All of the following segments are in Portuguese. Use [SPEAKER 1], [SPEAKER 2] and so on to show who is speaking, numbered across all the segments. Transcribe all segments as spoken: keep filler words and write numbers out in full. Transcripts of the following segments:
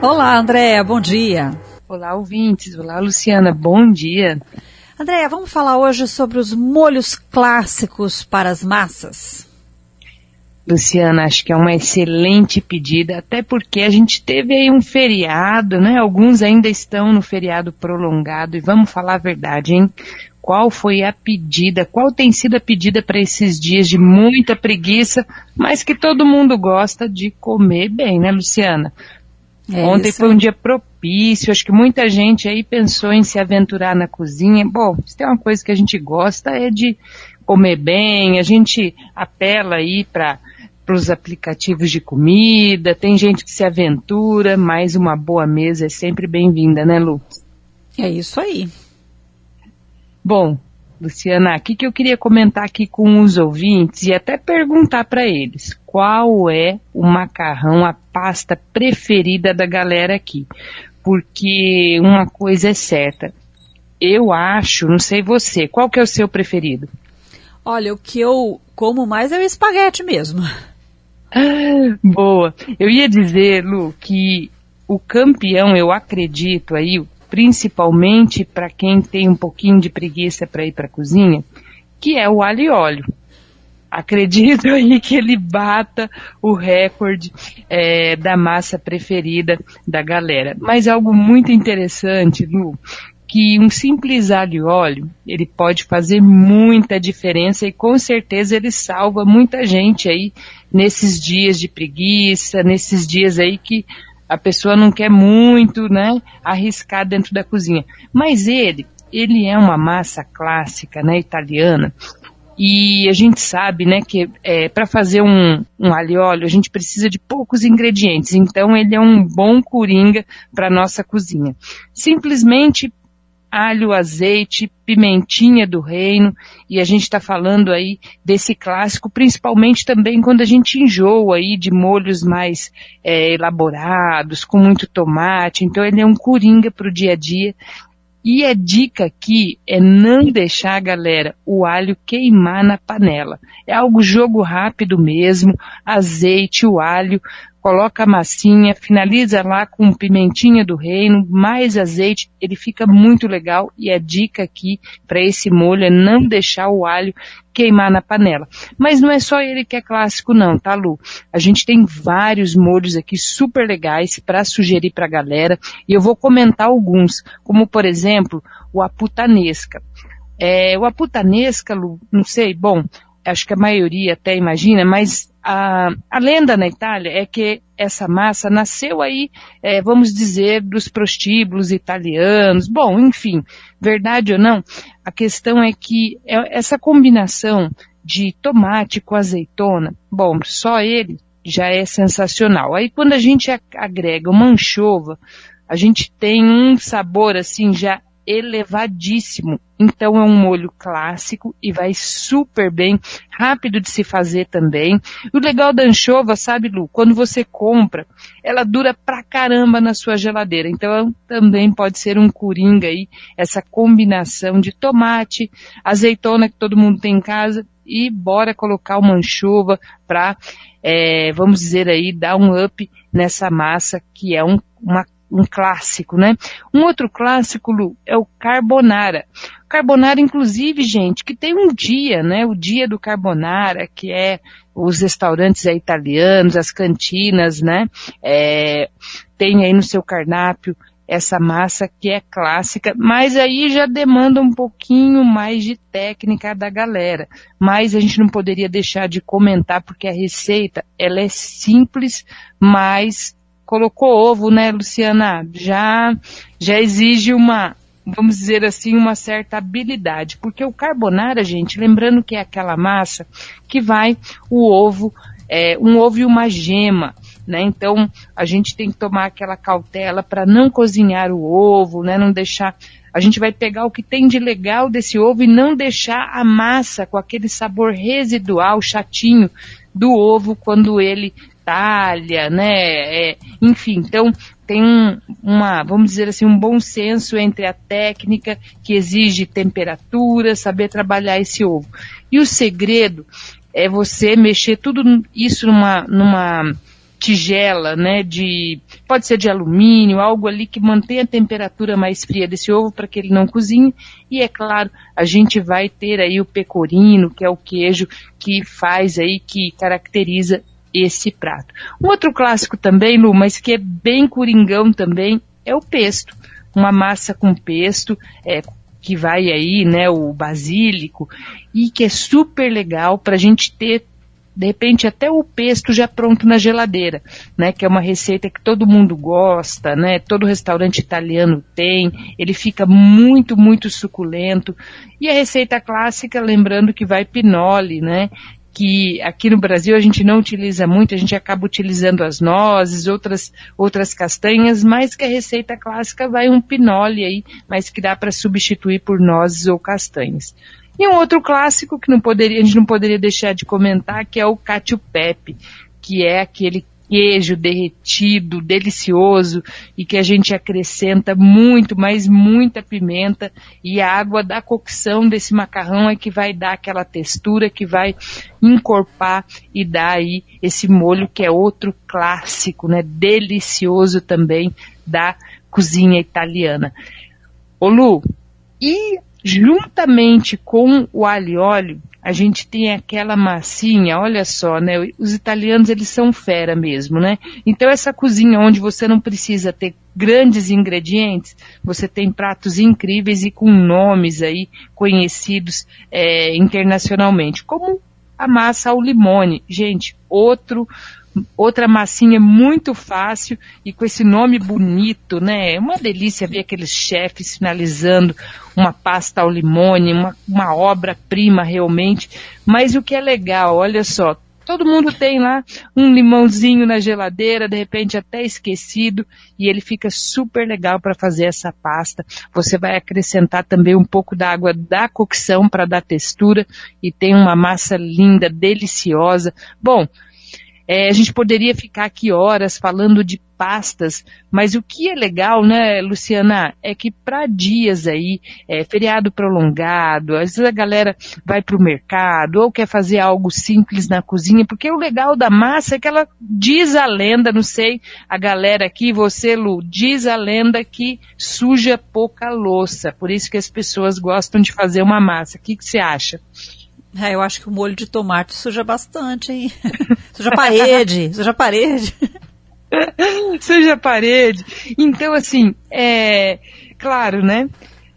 [SPEAKER 1] Olá, Andréa, bom dia.
[SPEAKER 2] Olá, ouvintes. Olá, Luciana, bom dia.
[SPEAKER 1] Andréa, vamos falar hoje sobre os molhos clássicos para as massas?
[SPEAKER 2] Luciana, acho que é uma excelente pedida, até porque a gente teve aí um feriado, né? Alguns ainda estão no feriado prolongado e vamos falar a verdade, hein? Qual foi a pedida, qual tem sido a pedida para esses dias de muita preguiça, mas que todo mundo gosta de comer bem, né, Luciana? É Ontem isso. Foi um dia propício, acho que muita gente aí pensou em se aventurar na cozinha. Bom, se tem uma coisa que a gente gosta é de comer bem, a gente apela aí para os aplicativos de comida, tem gente que se aventura, mas uma boa mesa é sempre bem-vinda, né, Lu?
[SPEAKER 1] É isso aí.
[SPEAKER 2] Bom, Luciana, o que, que eu queria comentar aqui com os ouvintes e até perguntar para eles, qual é o macarrão, a pasta preferida da galera aqui? Porque uma coisa é certa, eu acho, não sei você, qual que é o seu preferido?
[SPEAKER 1] Olha, o que eu como mais é o espaguete mesmo.
[SPEAKER 2] Ah, boa. Eu ia dizer, Lu, que o campeão, eu acredito aí, principalmente para quem tem um pouquinho de preguiça para ir para a cozinha, que é o alho e óleo. Acredito aí que ele bata o recorde é, da massa preferida da galera. Mas algo muito interessante, Lu, que um simples alho e óleo, ele pode fazer muita diferença e com certeza ele salva muita gente aí nesses dias de preguiça, nesses dias aí que a pessoa não quer muito, né, arriscar dentro da cozinha. Mas ele, ele é uma massa clássica, né, italiana, e a gente sabe, né, que é, para fazer um, um alho e óleo a gente precisa de poucos ingredientes, então ele é um bom coringa para nossa cozinha. Simplesmente alho, azeite, pimentinha do reino, e a gente está falando aí desse clássico, principalmente também quando a gente enjoa aí de molhos mais é, elaborados, com muito tomate, então ele é um coringa para o dia a dia. E a dica aqui é não deixar, galera, o alho queimar na panela. É algo jogo rápido mesmo, azeite, o alho, coloca a massinha, finaliza lá com pimentinha do reino, mais azeite, ele fica muito legal e a dica aqui para esse molho é não deixar o alho queimar na panela. Mas não é só ele que é clássico não, tá, Lu? A gente tem vários molhos aqui super legais para sugerir para a galera e eu vou comentar alguns, como por exemplo, o a puttanesca. É, o a puttanesca, Lu, não sei, bom, acho que a maioria até imagina, mas a, a lenda na Itália é que essa massa nasceu aí, é, vamos dizer, dos prostíbulos italianos. Bom, enfim, verdade ou não, a questão é que essa combinação de tomate com azeitona, bom, só ele já é sensacional. Aí quando a gente agrega uma anchova, a gente tem um sabor assim já elevadíssimo. Então é um molho clássico e vai super bem, rápido de se fazer também. O legal da anchova, sabe, Lu, quando você compra, ela dura pra caramba na sua geladeira. Então também pode ser um coringa aí, essa combinação de tomate, azeitona que todo mundo tem em casa e bora colocar uma anchova pra, é, vamos dizer aí, dar um up nessa massa que é um, uma um clássico, né? Um outro clássico, Lu, é o carbonara. Carbonara, inclusive, gente, que tem um dia, né? O dia do carbonara, que é os restaurantes aí italianos, as cantinas, né? É, tem aí no seu cardápio essa massa que é clássica, mas aí já demanda um pouquinho mais de técnica da galera. Mas a gente não poderia deixar de comentar, porque a receita, ela é simples, mas colocou ovo, né, Luciana? Já, já exige uma, vamos dizer assim, uma certa habilidade. Porque o carbonara, gente, lembrando que é aquela massa que vai o ovo, é, um ovo e uma gema, né? Então, a gente tem que tomar aquela cautela para não cozinhar o ovo, né? Não deixar... A gente vai pegar o que tem de legal desse ovo e não deixar a massa com aquele sabor residual, chatinho, do ovo quando ele talha, né, é, enfim, então tem um, uma, vamos dizer assim, um bom senso entre a técnica que exige temperatura, saber trabalhar esse ovo. E o segredo é você mexer tudo isso numa, numa tigela, né, de, pode ser de alumínio, algo ali que mantenha a temperatura mais fria desse ovo para que ele não cozinhe. E é claro, a gente vai ter aí o pecorino, que é o queijo que faz aí, que caracteriza esse prato. Um outro clássico também, Lu, mas que é bem coringão também, é o pesto. Uma massa com pesto, é, que vai aí, né, o basílico, e que é super legal para a gente ter, de repente, até o pesto já pronto na geladeira, né, que é uma receita que todo mundo gosta, né, todo restaurante italiano tem, ele fica muito, muito suculento. E a receita clássica, lembrando que vai pinole, né, que aqui no Brasil a gente não utiliza muito, a gente acaba utilizando as nozes, outras, outras castanhas, mas que a receita clássica vai um pinole aí, mas que dá para substituir por nozes ou castanhas. E um outro clássico que não poderia, a gente não poderia deixar de comentar, que é o cacio e pepe, que é aquele queijo derretido, delicioso, e que a gente acrescenta muito, mas muita pimenta, e a água da cocção desse macarrão é que vai dar aquela textura, que vai encorpar e dar aí esse molho que é outro clássico, né, delicioso também da cozinha italiana. Ô Lu, e juntamente com o alho e óleo, a gente tem aquela massinha, olha só, né, os italianos eles são fera mesmo, né, então essa cozinha onde você não precisa ter grandes ingredientes, você tem pratos incríveis e com nomes aí conhecidos é, internacionalmente, como a massa ao limone, gente, outro Outra massinha muito fácil e com esse nome bonito, né? É uma delícia ver aqueles chefes finalizando uma pasta ao limone, uma, uma obra-prima realmente. Mas o que é legal, olha só, todo mundo tem lá um limãozinho na geladeira, de repente até esquecido, e ele fica super legal para fazer essa pasta. Você vai acrescentar também um pouco da água da cocção para dar textura e tem uma massa linda, deliciosa. Bom, É, a gente poderia ficar aqui horas falando de pastas, mas o que é legal, né, Luciana, é que para dias aí, é, feriado prolongado, às vezes a galera vai para o mercado ou quer fazer algo simples na cozinha, porque o legal da massa é que ela diz a lenda, não sei, a galera aqui, você, Lu, diz a lenda que suja pouca louça, por isso que as pessoas gostam de fazer uma massa. O que que você acha?
[SPEAKER 1] É, eu acho que o molho de tomate suja bastante, hein? Suja a parede, suja a parede.
[SPEAKER 2] Suja a parede. Então, assim, é claro, né?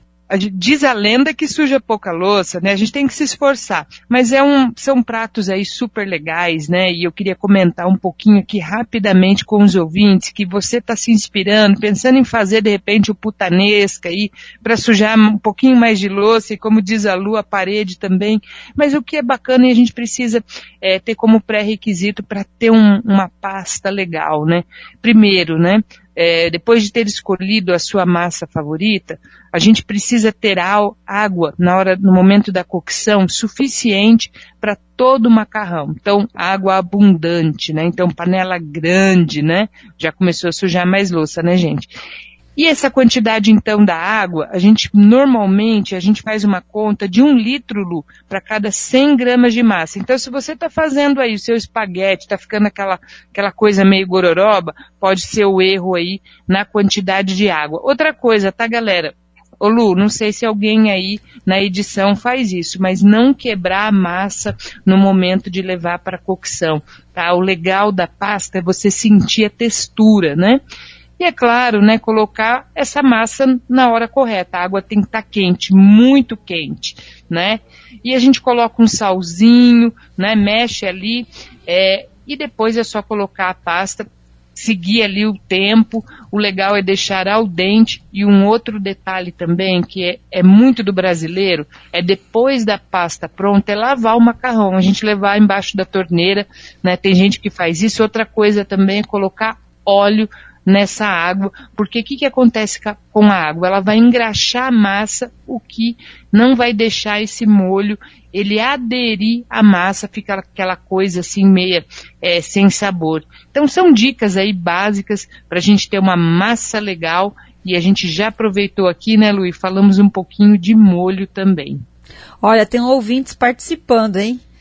[SPEAKER 2] Diz a lenda que suja pouca louça, né? A gente tem que se esforçar. Mas é um, são pratos aí super legais, né? E eu queria comentar um pouquinho aqui rapidamente com os ouvintes, que você está se inspirando, pensando em fazer de repente o putanesca aí, para sujar um pouquinho mais de louça, e como diz a Lu, a parede também. Mas o que é bacana e a gente precisa é, ter como pré-requisito para ter um, uma pasta legal, né? Primeiro, né? É, depois de ter escolhido a sua massa favorita, a gente precisa ter água na hora, no momento da cocção suficiente para todo o macarrão. Então, água abundante, né? Então, panela grande, né? Já começou a sujar mais louça, né, gente? E essa quantidade, então, da água, a gente, normalmente, a gente faz uma conta de um litro, Lu, para cada cem gramas de massa. Então, se você está fazendo aí o seu espaguete, está ficando aquela, aquela coisa meio gororoba, pode ser o erro aí na quantidade de água. Outra coisa, tá, galera? Ô Lu, não sei se alguém aí na edição faz isso, mas não quebrar a massa no momento de levar para a cocção, tá? O legal da pasta é você sentir a textura, né? E é claro, né, colocar essa massa na hora correta. A água tem que estar quente, muito quente, né? E a gente coloca um salzinho, né, mexe ali, é, e depois é só colocar a pasta, seguir ali o tempo. O legal é deixar al dente. E um outro detalhe também, que é, é muito do brasileiro, é depois da pasta pronta, é lavar o macarrão. A gente levar embaixo da torneira, né? Tem gente que faz isso. Outra coisa também é colocar óleo nessa água, porque o que, que acontece com a água? Ela vai engraxar a massa, o que não vai deixar esse molho ele aderir à massa, fica aquela coisa assim meia é, sem sabor. Então são dicas aí básicas para a gente ter uma massa legal, e a gente já aproveitou aqui, né, Lu, e falamos um pouquinho de molho também.
[SPEAKER 1] Olha, tem ouvintes participando, hein?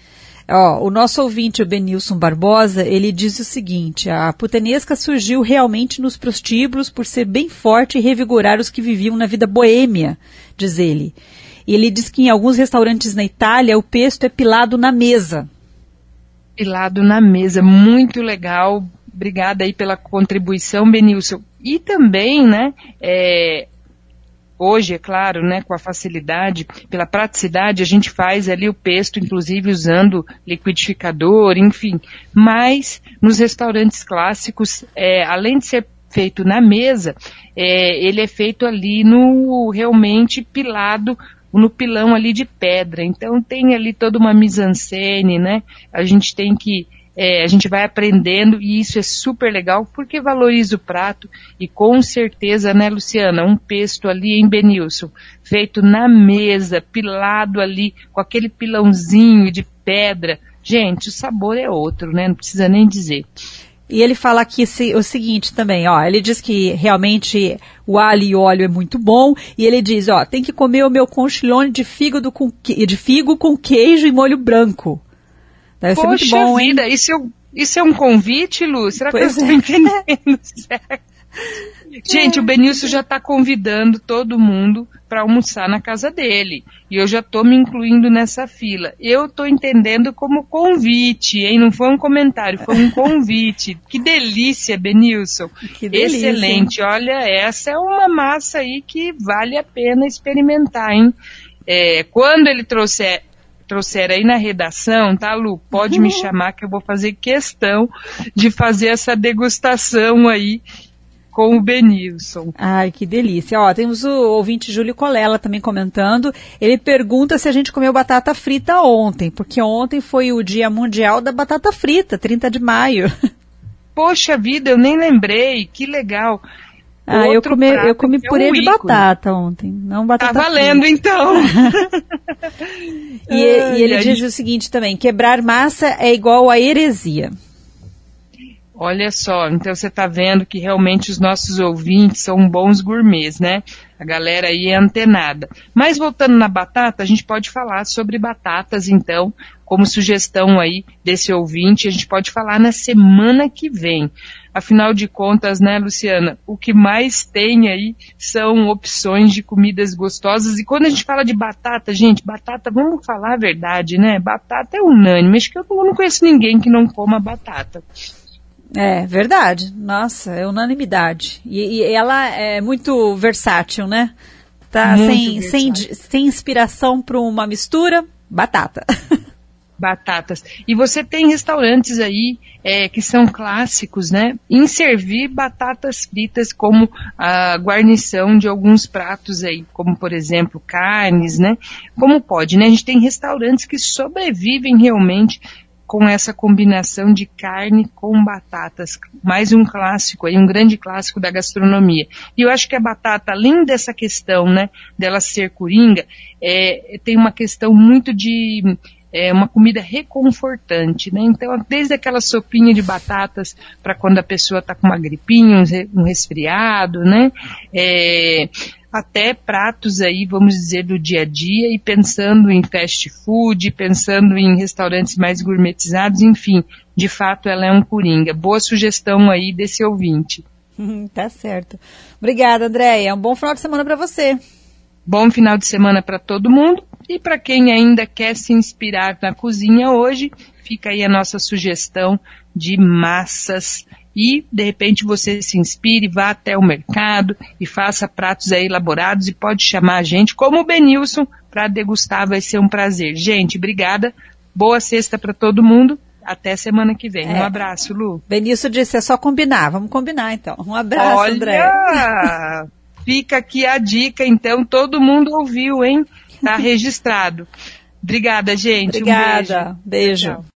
[SPEAKER 1] Ó, o nosso ouvinte, o Benilson Barbosa, ele diz o seguinte: a putanesca surgiu realmente nos prostíbulos por ser bem forte e revigorar os que viviam na vida boêmia, diz ele. E ele diz que em alguns restaurantes na Itália o pesto é pilado na mesa.
[SPEAKER 2] Pilado na mesa, muito legal. Obrigada aí pela contribuição, Benilson. E também, né, é, hoje, é claro, né, com a facilidade, pela praticidade, a gente faz ali o pesto, inclusive usando liquidificador, enfim. Mas nos restaurantes clássicos, é, além de ser feito na mesa, é, ele é feito ali no realmente pilado, no pilão ali de pedra. Então tem ali toda uma mise-en-scène, né? A gente tem que, é, a gente vai aprendendo e isso é super legal porque valoriza o prato e com certeza, né, Luciana, um pesto ali em Benilson, feito na mesa, pilado ali com aquele pilãozinho de pedra. Gente, o sabor é outro, né? Não precisa nem dizer.
[SPEAKER 1] E ele fala aqui o seguinte também, ó, ele diz que realmente o alho e óleo é muito bom, e ele diz, ó, tem que comer o meu conchilone de fígado com de figo com queijo e molho branco. Deve ser muito bom,
[SPEAKER 2] vida,
[SPEAKER 1] hein?
[SPEAKER 2] Isso, é, isso é um convite, Lu? Será
[SPEAKER 1] pois
[SPEAKER 2] que eu
[SPEAKER 1] é.
[SPEAKER 2] estou entendendo certo? Gente, é. O Benilson já está convidando todo mundo para almoçar na casa dele. E eu já estou me incluindo nessa fila. Eu estou entendendo como convite, hein? Não foi um comentário, foi um convite. Que delícia, Benilson.
[SPEAKER 1] Que delícia.
[SPEAKER 2] Excelente. Olha, essa é uma massa aí que vale a pena experimentar, hein? É, quando ele trouxer... trouxer aí na redação, tá, Lu? Pode me chamar que eu vou fazer questão de fazer essa degustação aí com o Benilson.
[SPEAKER 1] Ai, que delícia. Ó, temos o ouvinte Júlio Colela também comentando. Ele pergunta se a gente comeu batata frita ontem, porque ontem foi o Dia Mundial da Batata Frita, trinta de maio.
[SPEAKER 2] Poxa vida, eu nem lembrei. Que legal.
[SPEAKER 1] Ah, eu comi, eu comi purê é um de ícone. Batata ontem, não batata
[SPEAKER 2] frita. Tá valendo,
[SPEAKER 1] frita.
[SPEAKER 2] Então.
[SPEAKER 1] e, e ele diz o seguinte também, quebrar massa é igual a heresia.
[SPEAKER 2] Olha só, então você está vendo que realmente os nossos ouvintes são bons gourmets, né? A galera aí é antenada. Mas voltando na batata, a gente pode falar sobre batatas, então, como sugestão aí desse ouvinte, a gente pode falar na semana que vem. Afinal de contas, né, Luciana, o que mais tem aí são opções de comidas gostosas. E quando a gente fala de batata, gente, batata, vamos falar a verdade, né? Batata é unânime. Acho que eu não conheço ninguém que não coma batata.
[SPEAKER 1] É, verdade. Nossa, é unanimidade. E, e ela é muito versátil, né? Tá sem, sem, sem inspiração para uma mistura, batata.
[SPEAKER 2] Batatas. E você tem restaurantes aí é, que são clássicos, né? Em servir batatas fritas como a guarnição de alguns pratos aí, como por exemplo carnes, né? Como pode, né? A gente tem restaurantes que sobrevivem realmente com essa combinação de carne com batatas, mais um clássico, aí, um grande clássico da gastronomia. E eu acho que a batata, além dessa questão, né, dela ser coringa, é, tem uma questão muito de é, uma comida reconfortante, né? Então, desde aquela sopinha de batatas para quando a pessoa está com uma gripinha, um resfriado, né? É, até pratos aí, vamos dizer, do dia a dia e pensando em fast food, pensando em restaurantes mais gourmetizados, enfim, de fato ela é um coringa. Boa sugestão aí desse ouvinte.
[SPEAKER 1] Tá certo. Obrigada, Andréia. Um bom final de semana para você.
[SPEAKER 2] Bom final de semana para todo mundo e para quem ainda quer se inspirar na cozinha hoje, fica aí a nossa sugestão de massas. E, de repente, você se inspire, vá até o mercado e faça pratos aí elaborados e pode chamar a gente, como o Benilson, para degustar, vai ser um prazer. Gente, obrigada, boa sexta para todo mundo, até semana que vem. É. Um abraço, Lu.
[SPEAKER 1] Benilson disse, é só combinar, vamos combinar então. Um abraço,
[SPEAKER 2] Olha,
[SPEAKER 1] André.
[SPEAKER 2] Fica aqui a dica, então, todo mundo ouviu, hein? Tá registrado. Obrigada, gente.
[SPEAKER 1] Obrigada,
[SPEAKER 2] um beijo.
[SPEAKER 1] beijo.
[SPEAKER 2] Tchau.